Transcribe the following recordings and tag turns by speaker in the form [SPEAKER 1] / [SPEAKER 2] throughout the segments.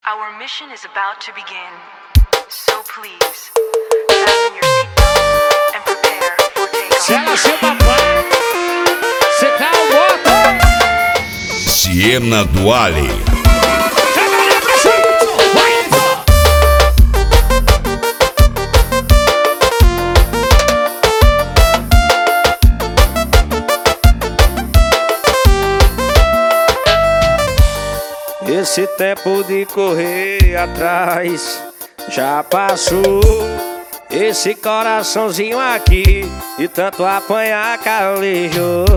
[SPEAKER 1] Our mission is about to begin, so please, fasten your seatbelts and prepare for takeoff.
[SPEAKER 2] Se ela ser papai, você cai o bota.
[SPEAKER 3] Siena Duale.
[SPEAKER 4] Esse tempo de correr atrás já passou. Esse coraçãozinho aqui de tanto apanhar calejou.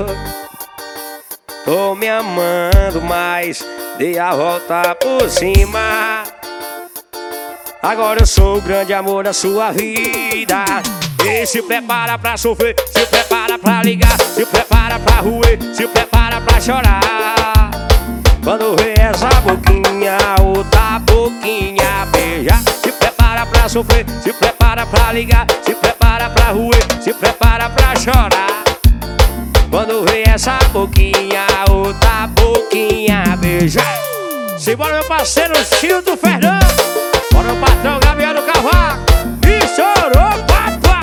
[SPEAKER 4] Tô me amando, mas dei a volta por cima. Agora eu sou o grande amor da sua vida. E se prepara pra sofrer, se prepara pra ligar, se prepara pra roer, se prepara pra chorar. Quando vê essa boquinha, outra boquinha beijar. Se prepara pra sofrer, se prepara pra ligar, se prepara pra roer, se prepara pra chorar. Quando vê essa boquinha, outra boquinha beijar. Simbora meu parceiro Childo Fernando, bora o patrão Gabriel do Cavaco. E chorou, papá.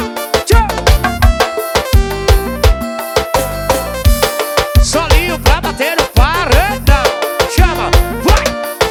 [SPEAKER 4] Solinho pra bater no paredão. Chama, vai!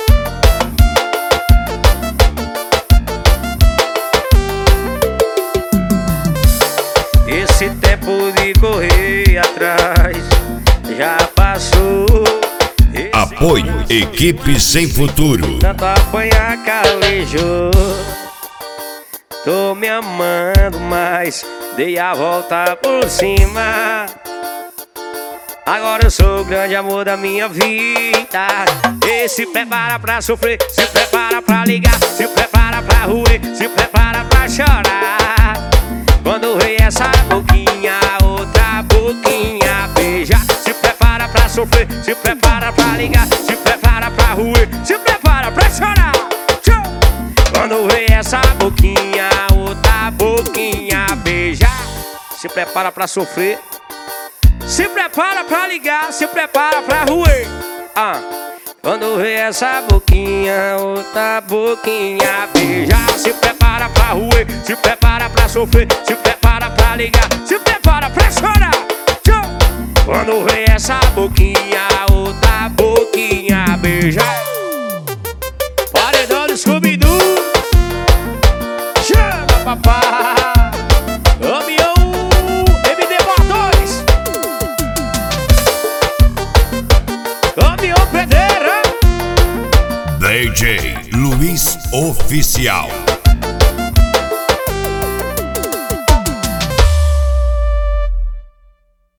[SPEAKER 4] Esse tempo de correr atrás já passou.
[SPEAKER 3] Apoio Equipe Sem Futuro.
[SPEAKER 4] Tanto apanhar calejou. Tô me amando, mas dei a volta por cima. Agora eu sou o grande amor da minha vida. E se prepara pra sofrer, se prepara pra ligar, se prepara pra roer, se prepara pra chorar. Quando vê essa boquinha, outra boquinha beijar. Se prepara pra sofrer, se prepara pra ligar, se prepara pra roer, se prepara pra chorar. Quando vê essa boquinha, outra boquinha beijar. Se prepara pra sofrer, se prepara pra ligar, se prepara pra roer. Quando vê essa boquinha, outra boquinha beijar. Se prepara pra roer, se prepara pra sofrer, se prepara pra ligar, se prepara pra chorar. Quando vê essa boquinha, outra boquinha beijar. Paredão do Scooby-Doo. Chama, papai.
[SPEAKER 3] DJ Luiz Oficial.